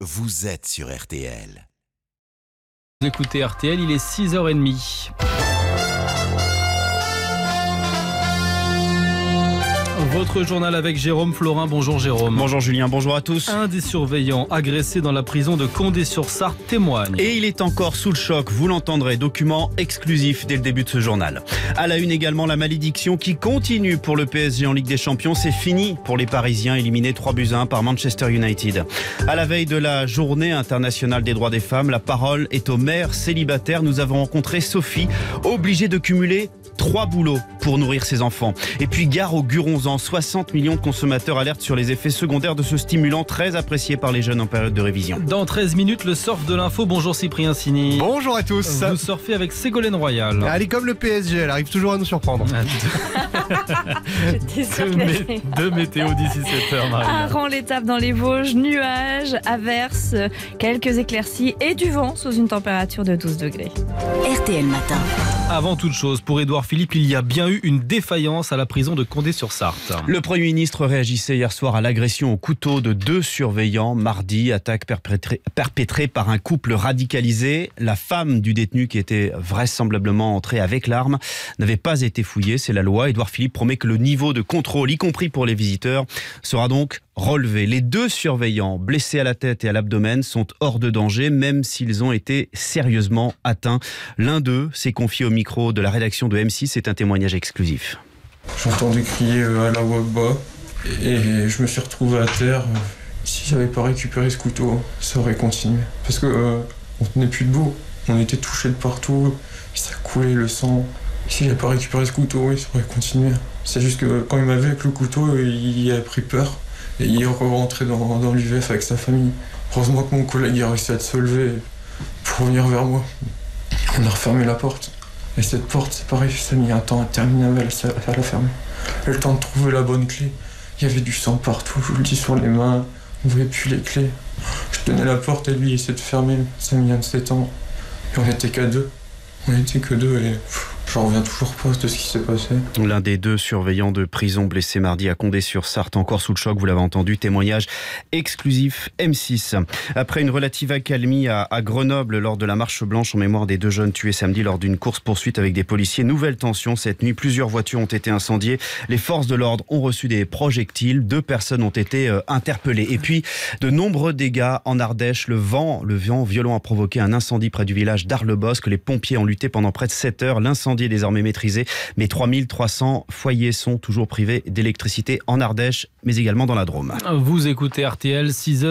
vous êtes sur RTL. Vous écoutez RTL, il est 6h30. Votre journal avec Jérôme Florin. Bonjour Jérôme. Bonjour Julien, bonjour à tous. Un des surveillants agressé dans la prison de Condé-sur-Sarthe témoigne. Et il est encore sous le choc, vous l'entendrez, document exclusif dès le début de ce journal. À la une également, la malédiction qui continue pour le PSG en Ligue des Champions. C'est fini pour les Parisiens, éliminés 3-1 par Manchester United. À la veille de la journée internationale des droits des femmes, la parole est aux mères célibataires. Nous avons rencontré Sophie, obligée de cumuler 3 boulots pour nourrir ses enfants. Et puis gare aux Guronzans, 60 millions de consommateurs alertent sur les effets secondaires de ce stimulant très apprécié par les jeunes en période de révision. Dans 13 minutes, le surf de l'info. Bonjour Cyprien Sini. Bonjour à tous. Vous surfez avec Ségolène Royal. Elle est comme le PSG, elle arrive toujours à nous surprendre. Deux météos d'ici 7h, Marie. Un rang l'étape dans les Vosges, nuages, averses, quelques éclaircies et du vent sous une température de 12 degrés. RTL Matin. Avant toute chose, pour Édouard Philippe, il y a bien eu une défaillance à la prison de Condé-sur-Sarthe. Le Premier ministre réagissait hier soir à l'agression au couteau de 2 surveillants. Mardi, attaque perpétrée par un couple radicalisé. La femme du détenu, qui était vraisemblablement entrée avec l'arme, n'avait pas été fouillée. C'est la loi. Édouard Philippe promet que le niveau de contrôle, y compris pour les visiteurs, sera donc relevé. Les 2 surveillants blessés à la tête et à l'abdomen sont hors de danger, même s'ils ont été sérieusement atteints. L'un d'eux s'est confié au micro de la rédaction de M6. C'est un témoignage exclusif. J'entendais crier à la Wagba et je me suis retrouvé à terre. Si j'avais pas récupéré ce couteau, ça aurait continué. Parce que on tenait plus debout, on était touchés de partout, ça coulait le sang. Si j'avais pas récupéré ce couteau, oui, ça aurait continué. C'est juste que quand il m'avait avec le couteau, il a pris peur. Et il est rentré dans l'UVF avec sa famille. Heureusement que mon collègue a réussi à se lever pour venir vers moi. On a refermé la porte. Et cette porte, c'est pareil, ça a mis un temps interminable à la fermer. Le temps de trouver la bonne clé. Il y avait du sang partout, je vous le dis, sur les mains. On ne voyait plus les clés. Je tenais la porte et lui, il essayait de fermer. Ça a mis un de ses temps. Et on n'était qu'à 2. On n'était que 2 et... J'en reviens toujours pas de ce qui s'est passé. L'un des 2 surveillants de prison blessé mardi à Condé-sur-Sarthe, encore sous le choc, vous l'avez entendu, témoignage exclusif M6. Après une relative accalmie à Grenoble lors de la marche blanche en mémoire des 2 jeunes tués samedi lors d'une course-poursuite avec des policiers, nouvelle tension cette nuit. Plusieurs voitures ont été incendiées. Les forces de l'ordre ont reçu des projectiles. 2 personnes ont été interpellées. Et puis, de nombreux dégâts en Ardèche. Le vent violent a provoqué un incendie près du village d'Arlebosc. Les pompiers ont lutté pendant près de 7 heures. L'incendie est désormais maîtrisé, mais 3300 foyers sont toujours privés d'électricité en Ardèche, mais également dans la Drôme. Vous écoutez RTL,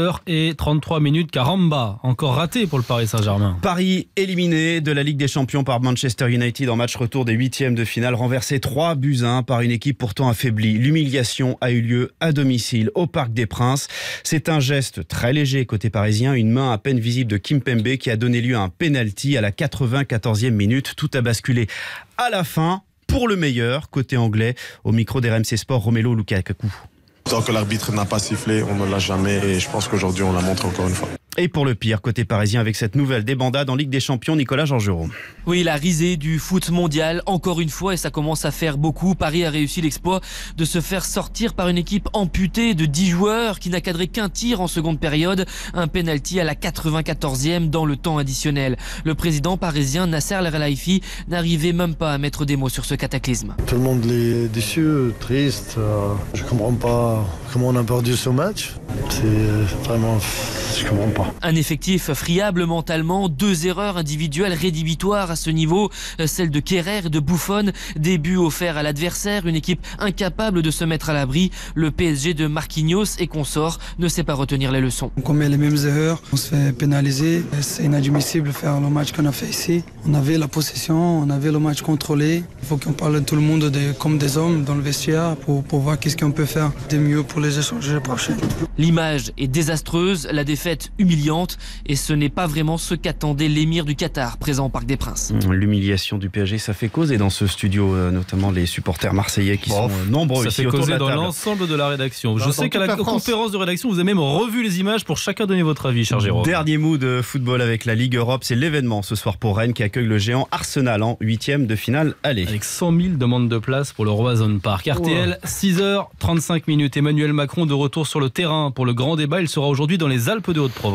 6h33, Caramba, encore raté pour le Paris Saint-Germain. Paris éliminé de la Ligue des Champions par Manchester United en match retour des 8e de finale, renversé 3-1 par une équipe pourtant affaiblie. L'humiliation a eu lieu à domicile au Parc des Princes. C'est un geste très léger côté parisien, une main à peine visible de Kimpembe qui a donné lieu à un penalty à la 94e minute. Tout a basculé à la fin, pour le meilleur, côté anglais, au micro d'RMC Sport, Romelu Lukaku. Tant que l'arbitre n'a pas sifflé, on ne l'a jamais et je pense qu'aujourd'hui on l'a montré encore une fois. Et pour le pire, côté parisien, avec cette nouvelle débandade en Ligue des Champions, Nicolas Georgerot. Oui, la risée du foot mondial, encore une fois, et ça commence à faire beaucoup. Paris a réussi l'exploit de se faire sortir par une équipe amputée de 10 joueurs qui n'a cadré qu'un tir en seconde période. Un penalty à la 94e dans le temps additionnel. Le président parisien Nasser El-Khelaifi n'arrivait même pas à mettre des mots sur ce cataclysme. Tout le monde est déçu, triste. Je comprends pas comment on a perdu ce match. C'est vraiment... Je comprends pas. Un effectif friable mentalement, 2 erreurs individuelles rédhibitoires à ce niveau, celle de Kerrer et de Buffon, des buts offerts à l'adversaire, une équipe incapable de se mettre à l'abri. Le PSG de Marquinhos et consorts ne sait pas retenir les leçons. On commet les mêmes erreurs, on se fait pénaliser, c'est inadmissible de faire le match qu'on a fait ici. On avait la possession, on avait le match contrôlé. Il faut qu'on parle de tout le monde comme des hommes dans le vestiaire pour voir qu'est-ce qu'on peut faire de mieux pour les échanges prochains. L'image est désastreuse, la défaite humiliante et ce n'est pas vraiment ce qu'attendait l'émir du Qatar présent au Parc des Princes. L'humiliation du PSG, ça fait causer dans ce studio, notamment les supporters marseillais qui sont nombreux ici autour de la table. Ça fait causer dans l'ensemble de la rédaction. Je sais qu'à la conférence de rédaction, vous avez même revu les images pour chacun donner votre avis, cher Jérôme. Dernier mot de football avec la Ligue Europe, c'est l'événement ce soir pour Rennes qui accueille le géant Arsenal en 8e de finale aller. Avec 100 000 demandes de place pour le Roazhon Park. RTL, 6h35. Emmanuel Macron de retour sur le terrain pour le grand débat. Il sera aujourd'hui dans les Alpes de Haute-Provence.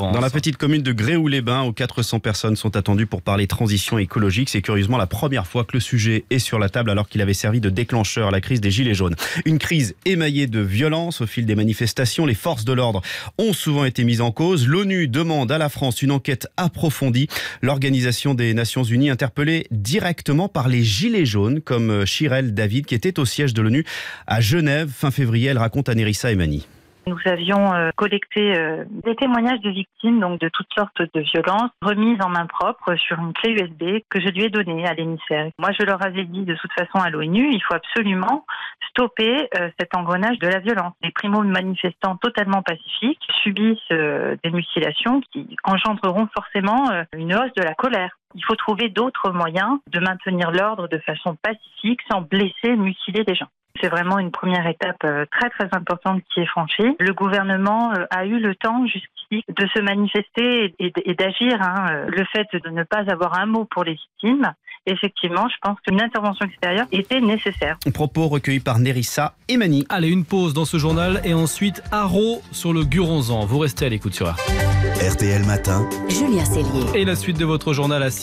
France. Dans la petite commune de Gréoux-les-Bains, où 400 personnes sont attendues pour parler transition écologique. C'est curieusement la première fois que le sujet est sur la table, alors qu'il avait servi de déclencheur à la crise des Gilets jaunes. Une crise émaillée de violence au fil des manifestations. Les forces de l'ordre ont souvent été mises en cause. L'ONU demande à la France une enquête approfondie. L'Organisation des Nations Unies interpellée directement par les Gilets jaunes, comme Chirel David, qui était au siège de l'ONU à Genève fin février. Elle raconte à Nérissa Emani. Nous avions collecté des témoignages de victimes, donc de toutes sortes de violences, remises en main propre sur une clé USB que je lui ai donnée à l'émissaire. Moi, je leur avais dit de toute façon à l'ONU, il faut absolument stopper cet engrenage de la violence. Les primo-manifestants totalement pacifiques subissent des mutilations qui engendreront forcément une hausse de la colère. Il faut trouver d'autres moyens de maintenir l'ordre de façon pacifique, sans blesser, mutiler les gens. C'est vraiment une première étape très très importante qui est franchie. Le gouvernement a eu le temps jusqu'ici de se manifester et d'agir. Le fait de ne pas avoir un mot pour les victimes, effectivement, je pense qu'une intervention extérieure était nécessaire. Propos recueillis par Nérissa Emani. Allez, une pause dans ce journal et ensuite Haro sur le Guronzan. Vous restez à l'écoute sur RTL. RTL Matin. Julien Cellier. Et la suite de votre journal à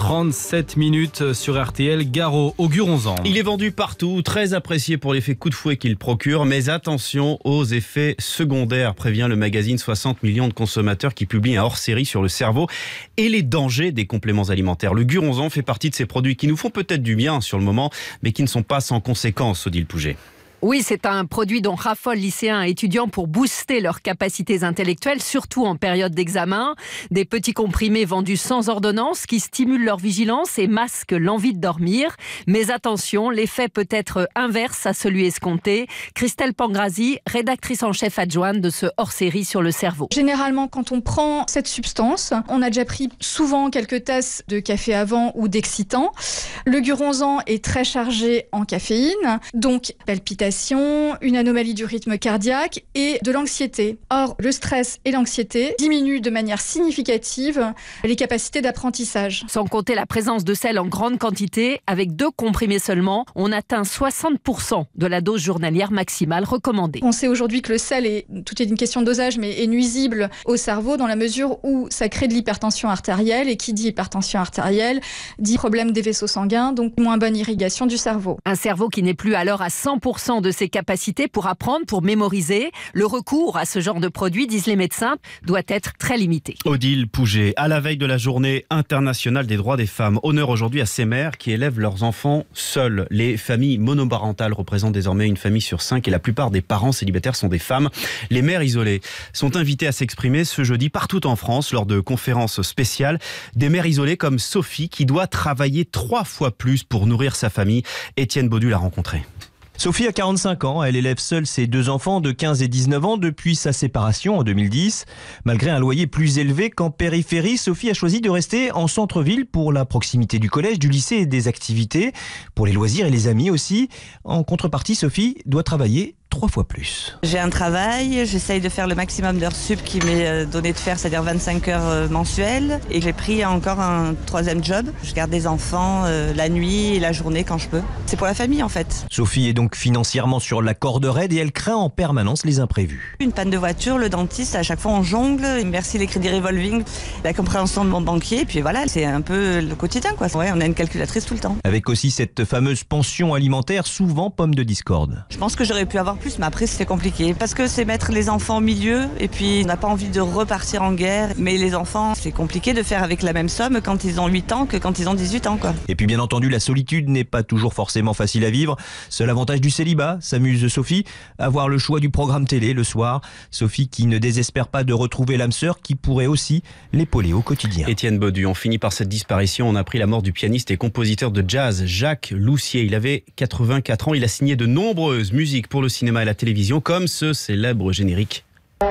6h37 sur RTL. Garo au Guronzan. Il est vendu partout, très apprécié pour l'effet coup de fouet qu'il procure, mais attention aux effets secondaires, prévient le magazine 60 millions de consommateurs qui publie un hors-série sur le cerveau et les dangers des compléments alimentaires. Le Guronzan fait partie de ces produits qui nous font peut-être du bien sur le moment, mais qui ne sont pas sans conséquences, Odile Pouget. Oui, c'est un produit dont raffolent lycéens et étudiants pour booster leurs capacités intellectuelles, surtout en période d'examen. Des petits comprimés vendus sans ordonnance qui stimulent leur vigilance et masquent l'envie de dormir. Mais attention, l'effet peut être inverse à celui escompté. Christelle Pangrazi, rédactrice en chef adjointe de ce hors-série sur le cerveau. Généralement, quand on prend cette substance, on a déjà pris souvent quelques tasses de café avant ou d'excitant. Le Guronzan est très chargé en caféine, donc palpitations, une anomalie du rythme cardiaque et de l'anxiété. Or, le stress et l'anxiété diminuent de manière significative les capacités d'apprentissage. Sans compter la présence de sel en grande quantité, avec 2 comprimés seulement, on atteint 60% de la dose journalière maximale recommandée. On sait aujourd'hui que le sel, tout est une question de dosage, mais est nuisible au cerveau dans la mesure où ça crée de l'hypertension artérielle, et qui dit hypertension artérielle dit problème des vaisseaux sanguins, donc moins bonne irrigation du cerveau. Un cerveau qui n'est plus alors à 100% de ses capacités pour apprendre, pour mémoriser. Le recours à ce genre de produit, disent les médecins, doit être très limité. Odile Pouget, à la veille de la journée internationale des droits des femmes, honneur aujourd'hui à ces mères qui élèvent leurs enfants seules. Les familles monoparentales représentent désormais une famille sur 5 et la plupart des parents célibataires sont des femmes. Les mères isolées sont invitées à s'exprimer ce jeudi partout en France lors de conférences spéciales. Des mères isolées comme Sophie qui doit travailler 3 fois plus pour nourrir sa famille. Étienne Baudu l'a rencontrée. Sophie a 45 ans, elle élève seule ses 2 enfants de 15 et 19 ans depuis sa séparation en 2010. Malgré un loyer plus élevé qu'en périphérie, Sophie a choisi de rester en centre-ville pour la proximité du collège, du lycée et des activités, pour les loisirs et les amis aussi. En contrepartie, Sophie doit travailler 3 fois plus. J'ai un travail, j'essaye de faire le maximum d'heures sup qui m'est donné de faire, c'est-à-dire 25 heures mensuelles. Et j'ai pris encore un 3e job. Je garde des enfants la nuit et la journée quand je peux. C'est pour la famille en fait. Sophie est donc financièrement sur la corde raide et elle craint en permanence les imprévus. Une panne de voiture, le dentiste, à chaque fois on jongle. Merci les crédits revolving, la compréhension de mon banquier. Et puis voilà, c'est un peu le quotidien quoi. Ouais, on a une calculatrice tout le temps. Avec aussi cette fameuse pension alimentaire, souvent pomme de discorde. Je pense que j'aurais pu avoir plus, mais après c'était compliqué parce que c'est mettre les enfants au milieu et puis on n'a pas envie de repartir en guerre, mais les enfants c'est compliqué de faire avec la même somme quand ils ont 8 ans que quand ils ont 18 ans quoi. Et puis bien entendu la solitude n'est pas toujours forcément facile à vivre. Seul avantage du célibat, s'amuse Sophie, avoir le choix du programme télé le soir. Sophie qui ne désespère pas de retrouver l'âme sœur qui pourrait aussi l'épauler au quotidien. Étienne Baudu, on finit par cette disparition. On a appris la mort du pianiste et compositeur de jazz Jacques Loussier. Il avait 84 ans, il a signé de nombreuses musiques pour le cinéma et la télévision, comme ce célèbre générique. Tout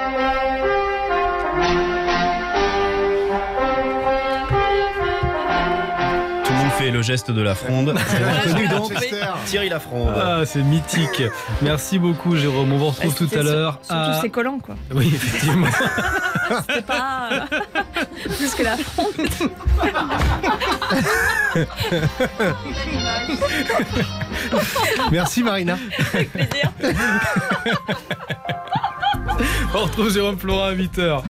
le monde fait le geste de la fronde. C'est connu donc Thierry Lafronde. Ah, c'est mythique. Merci beaucoup Jérôme. On vous retrouve tout à l'heure. Surtout c'est collant quoi. Oui, effectivement. C'était pas plus que la fronde. Merci Marina. Avec plaisir. On retrouve Jérôme Florin à 8h.